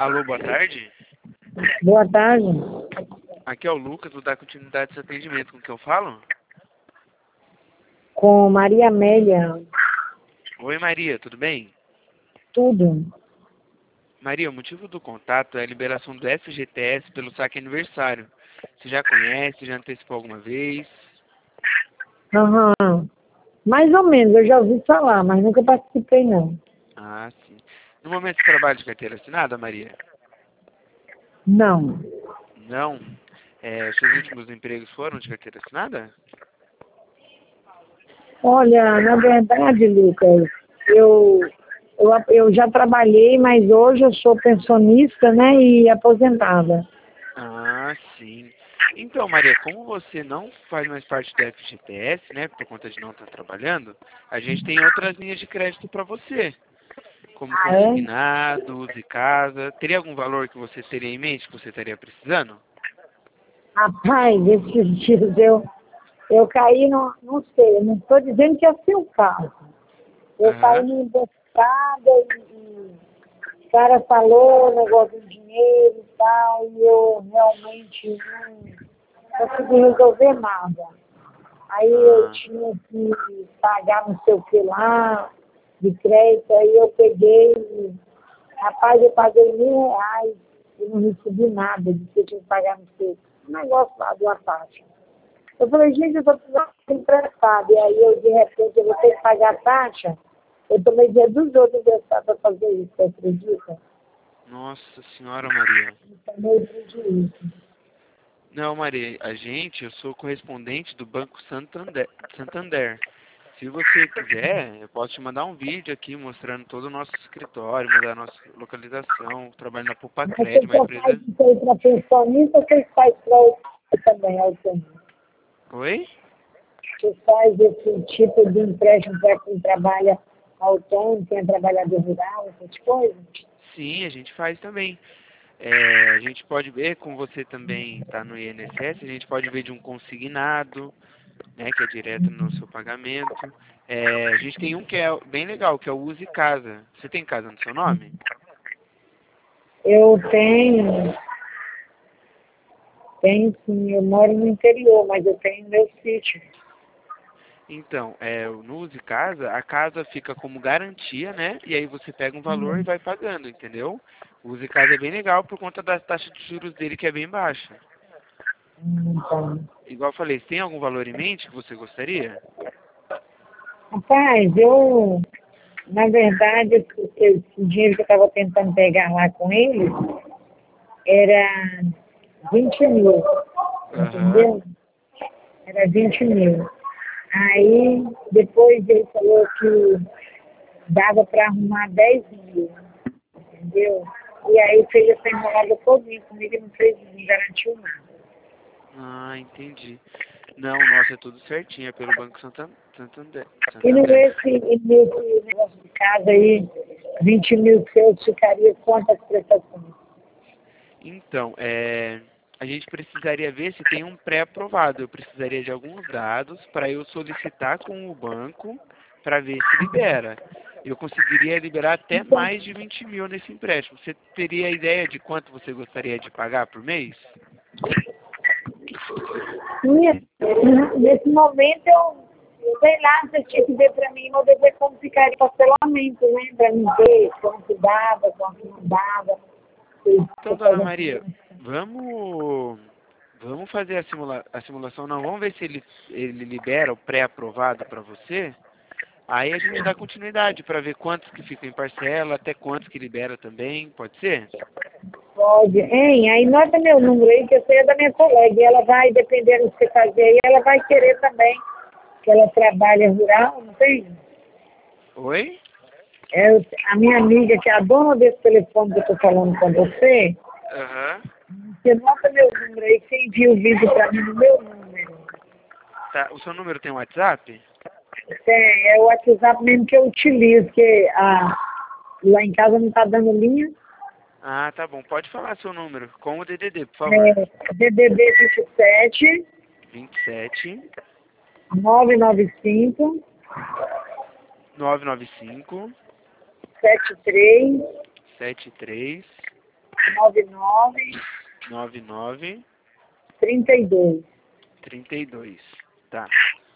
Alô, boa tarde. Boa tarde. Aqui é o Lucas, vou dar continuidade a esse atendimento. Com o que eu falo? Com Maria Amélia. Oi, Maria, tudo bem? Tudo. Maria, o motivo do contato é a liberação do FGTS pelo saque aniversário. Você já conhece, já antecipou alguma vez? Aham. Mais ou menos, eu já ouvi falar, mas nunca participei, não. Ah, sim. No momento você trabalha de carteira assinada, Maria? Não. Não. Seus últimos empregos foram de carteira assinada? Olha, na verdade, Lucas, eu já trabalhei, mas hoje eu sou pensionista, né, e aposentada. Ah, sim. Então, Maria, como você não faz mais parte do FGTS, né, por conta de não estar trabalhando, a gente tem outras linhas de crédito para você, como Ah, é? consignado, use casa. Teria algum valor que você teria em mente que você estaria precisando? Rapaz, esses dias eu caí, não sei, eu não estou dizendo que é seu caso. Eu caí Aham. numa emboscada e o cara falou negócio de dinheiro e tal, e eu realmente não consegui resolver nada. Aí eu Ah, tinha que pagar não sei o que lá, de crédito, aí eu peguei, rapaz, eu paguei R$ 1.000 e não recebi nada de que eu tinha que pagar não sei, um negócio lá de uma taxa. Eu falei, gente, eu estou precisando de emprestado. E aí eu, de repente, eu vou ter que pagar a taxa. Eu tomei dinheiro dos outros emprestados para fazer isso, você acredita? nossa senhora, Maria. Eu tomei prejuízo. Não, Maria, eu sou correspondente do Banco Santander. Se você quiser, eu posso te mandar um vídeo aqui mostrando todo o nosso escritório, mandar a nossa localização, trabalho na Mas você Pupacred, uma só faz empresa. isso aí para pensionista ou você faz para outro também, autônomo? Oi? Você faz esse tipo de empréstimo para quem trabalha autônomo, quem é trabalhador rural, essas coisas? Sim, a gente faz também. A gente pode ver, como você também está no INSS, a gente pode ver de um consignado, né, que é direto no seu pagamento. A gente tem um que é bem legal, que é o Use Casa. Você tem casa no seu nome? Eu tenho sim, eu moro no interior, mas eu tenho meu sítio. Então, no Use Casa, a casa fica como garantia, né? E aí você pega um valor e vai pagando, entendeu? O Use Casa é bem legal por conta da taxa de juros dele que é bem baixa. Então, Igual eu falei, tem algum valor em mente que você gostaria? rapaz, na verdade, esse dinheiro que eu estava tentando pegar lá com ele era 20 mil, Aham. entendeu? Era 20 mil. Aí, depois ele falou que dava para arrumar 10 mil, entendeu? E aí fez essa enrolada todinha comigo e não garantiu nada. Ah, entendi. Não, nossa, é tudo certinho, é pelo Banco Santander. E Santander. nesse negócio de casa aí, 20 mil seus ficaria quantas prestações? Então, a gente precisaria ver se tem um pré-aprovado. Eu precisaria de alguns dados para eu solicitar com o banco para ver se libera. Eu conseguiria liberar até Então, mais de 20 mil nesse empréstimo. Você teria ideia de quanto você gostaria de pagar por mês? nesse momento eu sei lá, você tinha que ver para mim, eu ver como ficaria o parcelamento, né? Para mim ver quanto dava, quanto não dava. Então, dona Maria, vamos fazer a simulação. Não, vamos ver se ele libera o pré-aprovado para você. Aí a gente dá continuidade para ver quantos que ficam em parcela, até quantos que libera também, pode ser? Pode, hein? Aí nota meu número aí, que eu sei é da minha colega. E ela vai, dependendo do que você fazer aí, ela vai querer também, que ela trabalha rural, não tem? Oi? A minha amiga, que é a dona desse telefone que eu estou falando com você, Aham. você nota meu número aí, você envia o vídeo para mim no meu número. Tá, o seu número tem WhatsApp? É o WhatsApp mesmo que eu utilizo, que lá em casa não está dando linha. Ah, tá bom. Pode falar seu número com o DDD, por favor. É DDD 27 27 995 995 73 73 99 99 32. 32. Tá.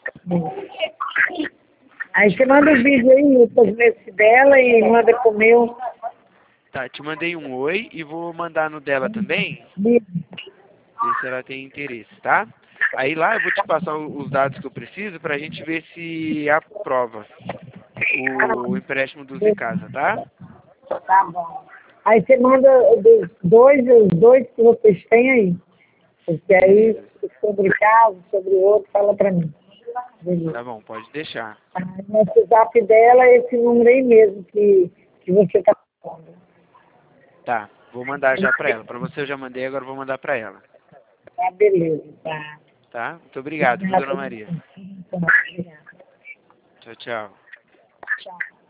Aí você manda o vídeo aí, os meses dela e manda pro meu. Tá, te mandei um oi e vou mandar no dela também, Vídeo. ver se ela tem interesse, tá? Aí lá eu vou te passar os dados que eu preciso pra gente ver se aprova o empréstimo do Zicasa, tá? Tá bom. Aí você manda os dois que vocês têm aí. Porque aí, Beleza. sobre o caso, sobre o outro, fala pra mim. Beleza. Tá bom, pode deixar. No WhatsApp dela é esse número aí mesmo que você tá falando. Tá, vou mandar já pra ela. Pra você eu já mandei, agora eu vou mandar pra ela. Tá, beleza. Tá. Tá? Muito obrigado, viu, dona Maria? Obrigada. Tchau, tchau.